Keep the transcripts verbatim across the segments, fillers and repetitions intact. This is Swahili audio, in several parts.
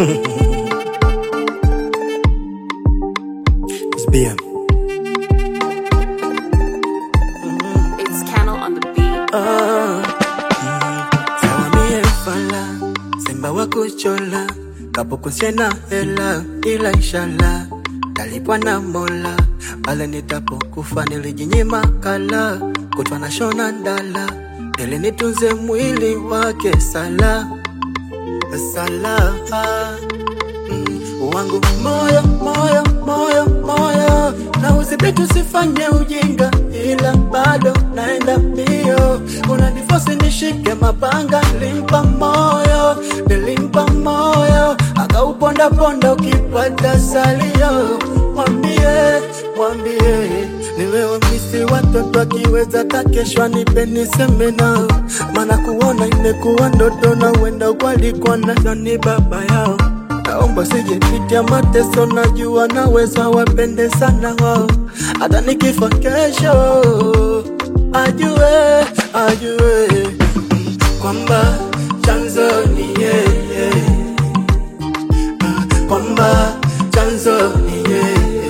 It's B M. It's Candle on the beat. Oh. Sawa mie fala, simba wa kuchola, kapo kusiena hela, ila inshallah talipwa na Mola, pale nitapokufa nilijinyima kala, kutwa na shona ndala, ili nitunze mwili wake sala, sala. Mm, wangu moyo, moyo, moyo, moyo, na uzibiti usifanye ujinga, ila bado naenda mbio, unanifosi nishike mapanga, limpa moyo, nilimpa moyo, akauponda ponda ukipata salio, mwambie, mwambie, niwewe misi watoto akiweza takeshwa nipe niseme nao, mana kuona imekuwa ndoto na wenda ukwalikuwa na ni baba yao. Naomba sije pitia mateso, najua naweza wapende sana wao, hata nikifa kesho ajue, ajue kwamba chanzo ni yeye, kwamba chanzo ni yeye,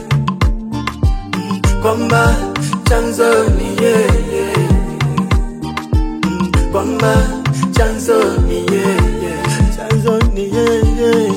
kwamba chanzo ni yeye, kwamba chanzo ni yeye, chanzo ni yeye.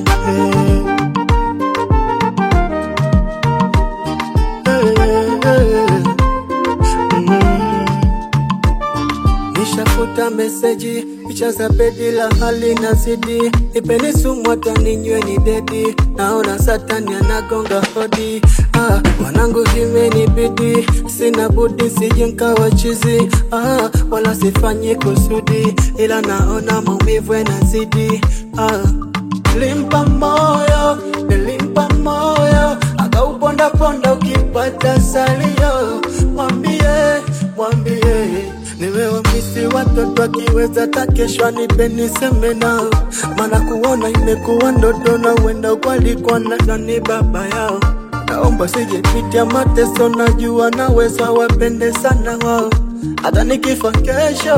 Nishafuta meseji, picha za bedi la hali na zidi, nipeni sumu hata ninywe ni dedi, naona satani anagonga hodi. Ah, wanangu imenibidi, sina budi sije nkawa chizi. Ah, wala sifanyi kusudi, ila naona maumivu yanazidi. Ah, limpa moyo, nilimpa moyo, akauponda ponda ukipata salio, mwambie, mwambie, niwewe misi watoto akiweza takeshwa nipe niseme nao, mana kuona imekuwa ndoto na wenda ukwalikuwa na ni baba yao. Naomba sije pitia mateso, najua naweza wapende sana wao, hata nikifa kesho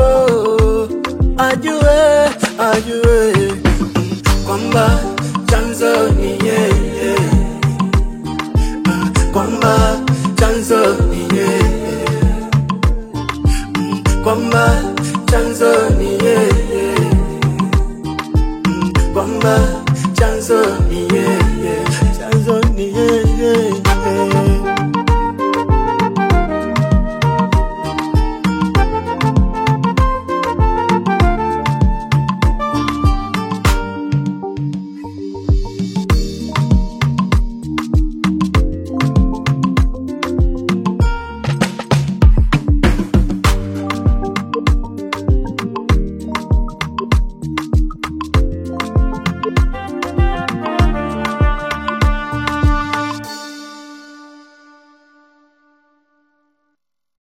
ajue, ajue kwamba chanzo ni yeye, kwamba chanzo ni yeye, kwamba chanzo ni yeye, kwamba